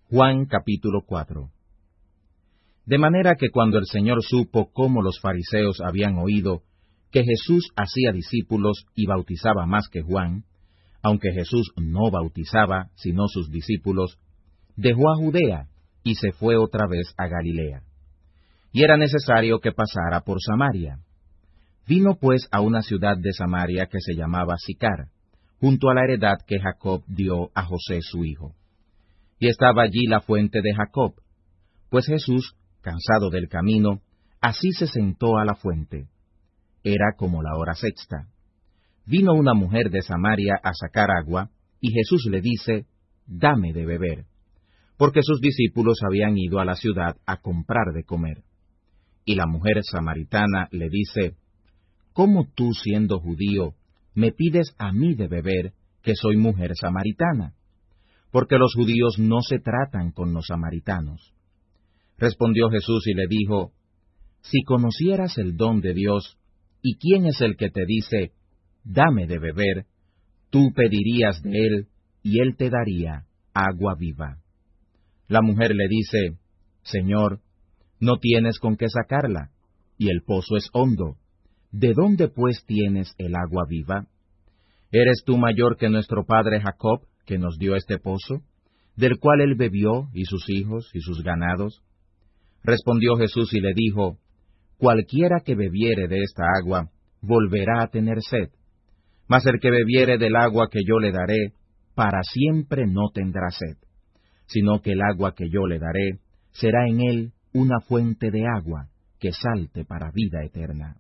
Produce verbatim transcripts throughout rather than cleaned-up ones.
Juan capítulo cuatro. De manera que cuando el Señor supo cómo los fariseos habían oído que Jesús hacía discípulos y bautizaba más que Juan, aunque Jesús no bautizaba sino sus discípulos, dejó a Judea y se fue otra vez a Galilea. Y era necesario que pasara por Samaria. Vino pues a una ciudad de Samaria que se llamaba Sicar, junto a la heredad que Jacob dio a José su hijo. Y estaba allí la fuente de Jacob. Pues Jesús, cansado del camino, así se sentó a la fuente. Era como la hora sexta. Vino una mujer de Samaria a sacar agua, y Jesús le dice, «Dame de beber», porque sus discípulos habían ido a la ciudad a comprar de comer. Y la mujer samaritana le dice, «¿Cómo tú, siendo judío, me pides a mí de beber, que soy mujer samaritana? Porque los judíos no se tratan con los samaritanos». Respondió Jesús y le dijo, «Si conocieras el don de Dios, y quién es el que te dice, dame de beber, tú pedirías de él, y él te daría agua viva». La mujer le dice, «Señor, no tienes con qué sacarla, y el pozo es hondo. ¿De dónde pues tienes el agua viva? ¿Eres tú mayor que nuestro padre Jacob, que nos dio este pozo, del cual él bebió, y sus hijos, y sus ganados?» Respondió Jesús y le dijo, «Cualquiera que bebiere de esta agua, volverá a tener sed. Mas el que bebiere del agua que yo le daré, para siempre no tendrá sed, sino que el agua que yo le daré, será en él una fuente de agua, que salte para vida eterna».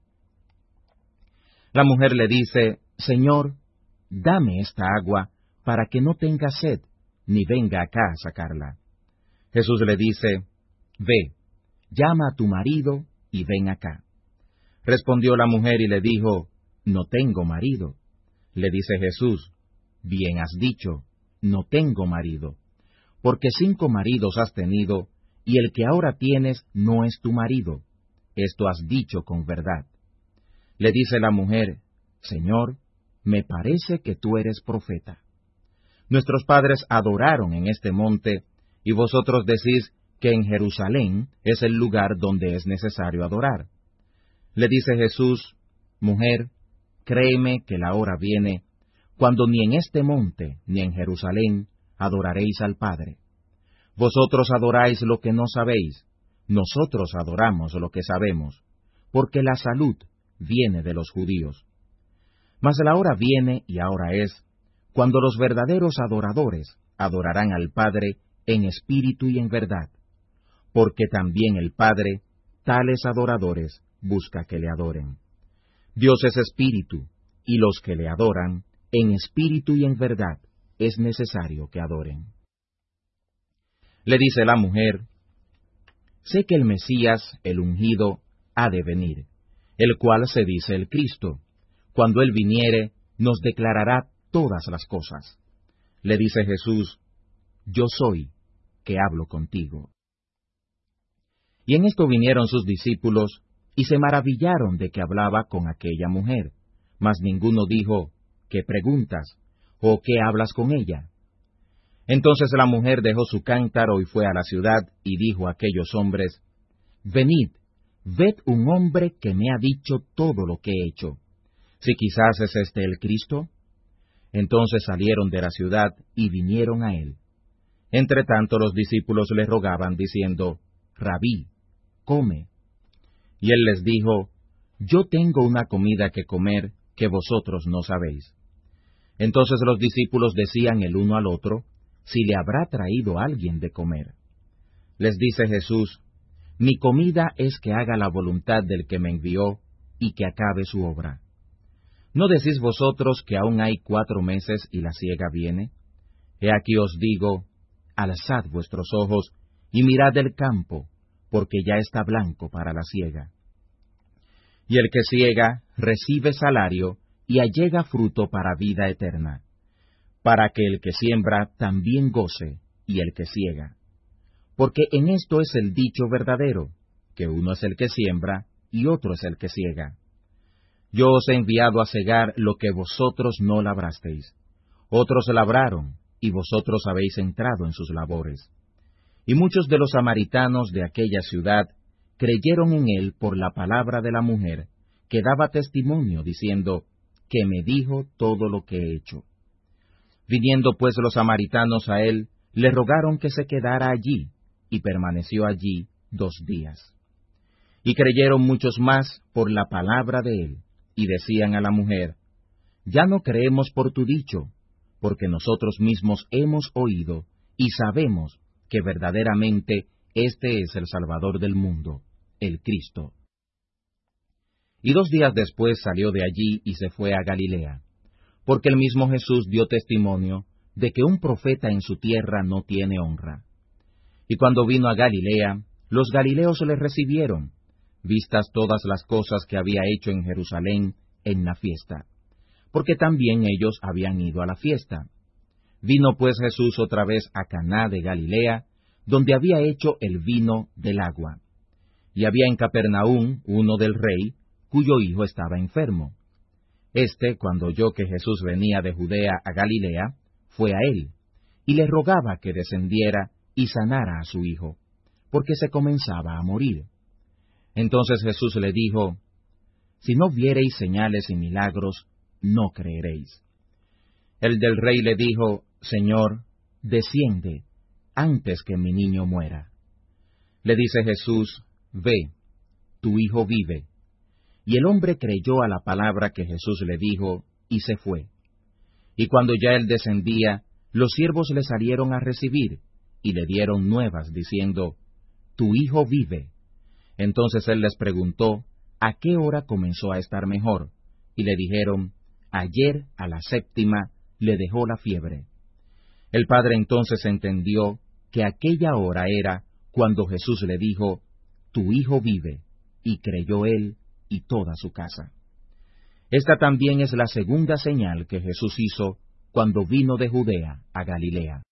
La mujer le dice, «Señor, dame esta agua, para que no tenga sed, ni venga acá a sacarla». Jesús le dice, «Ve, llama a tu marido, y ven acá». Respondió la mujer y le dijo, «No tengo marido». Le dice Jesús, «Bien has dicho, no tengo marido, porque cinco maridos has tenido, y el que ahora tienes no es tu marido. Esto has dicho con verdad». Le dice la mujer, «Señor, me parece que tú eres profeta. Nuestros padres adoraron en este monte, y vosotros decís que en Jerusalén es el lugar donde es necesario adorar». Le dice Jesús, «Mujer, créeme que la hora viene, cuando ni en este monte ni en Jerusalén adoraréis al Padre. Vosotros adoráis lo que no sabéis, nosotros adoramos lo que sabemos, porque la salud viene de los judíos. Mas la hora viene, y ahora es, cuando los verdaderos adoradores adorarán al Padre en espíritu y en verdad, porque también el Padre, tales adoradores, busca que le adoren. Dios es espíritu, y los que le adoran, en espíritu y en verdad, es necesario que adoren». Le dice la mujer, «Sé que el Mesías, el ungido, ha de venir, el cual se dice el Cristo. Cuando él viniere, nos declarará todas las cosas». Le dice Jesús, «Yo soy, que hablo contigo». Y en esto vinieron sus discípulos, y se maravillaron de que hablaba con aquella mujer, mas ninguno dijo, «¿Qué preguntas?», o «¿Qué hablas con ella?». Entonces la mujer dejó su cántaro y fue a la ciudad, y dijo a aquellos hombres, «Venid, ved un hombre que me ha dicho todo lo que he hecho. Si quizás es este el Cristo». Entonces salieron de la ciudad y vinieron a él. Entre tanto los discípulos le rogaban, diciendo, «Rabí, come». Y él les dijo, «Yo tengo una comida que comer que vosotros no sabéis». Entonces los discípulos decían el uno al otro, «Si le habrá traído alguien de comer». Les dice Jesús, «Mi comida es que haga la voluntad del que me envió, y que acabe su obra. ¿No decís vosotros que aún hay cuatro meses y la siega viene? He aquí os digo, alzad vuestros ojos, y mirad el campo, porque ya está blanco para la siega. Y el que siega recibe salario, y allega fruto para vida eterna, para que el que siembra también goce, y el que siega. Porque en esto es el dicho verdadero, que uno es el que siembra, y otro es el que siega. Yo os he enviado a segar lo que vosotros no labrasteis. Otros labraron, y vosotros habéis entrado en sus labores. Y muchos de los samaritanos de aquella ciudad creyeron en él por la palabra de la mujer, que daba testimonio, diciendo, que me dijo todo lo que he hecho. Viniendo pues los samaritanos a él, le rogaron que se quedara allí, y permaneció allí dos días. Y creyeron muchos más por la palabra de él, y decían a la mujer, ya no creemos por tu dicho, porque nosotros mismos hemos oído, y sabemos que verdaderamente este es el Salvador del mundo, el Cristo. Y dos días después salió de allí y se fue a Galilea, porque el mismo Jesús dio testimonio de que un profeta en su tierra no tiene honra. Y cuando vino a Galilea, los galileos le recibieron, vistas todas las cosas que había hecho en Jerusalén en la fiesta, porque también ellos habían ido a la fiesta. Vino pues Jesús otra vez a Caná de Galilea, donde había hecho el vino del agua. Y había en Capernaum uno del rey, cuyo hijo estaba enfermo. Este, cuando oyó que Jesús venía de Judea a Galilea, fue a él, y le rogaba que descendiera y sanara a su hijo, porque se comenzaba a morir. Entonces Jesús le dijo, si no viereis señales y milagros, no creeréis. El del rey le dijo, Señor, desciende, antes que mi niño muera. Le dice Jesús, ve, tu hijo vive. Y el hombre creyó a la palabra que Jesús le dijo, y se fue. Y cuando ya él descendía, los siervos le salieron a recibir, y le dieron nuevas, diciendo, tu hijo vive. Entonces él les preguntó, ¿a qué hora comenzó a estar mejor? Y le dijeron, ayer a la séptima le dejó la fiebre. El padre entonces entendió que aquella hora era cuando Jesús le dijo, tu hijo vive, y creyó él y toda su casa. Esta también es la segunda señal que Jesús hizo cuando vino de Judea a Galilea.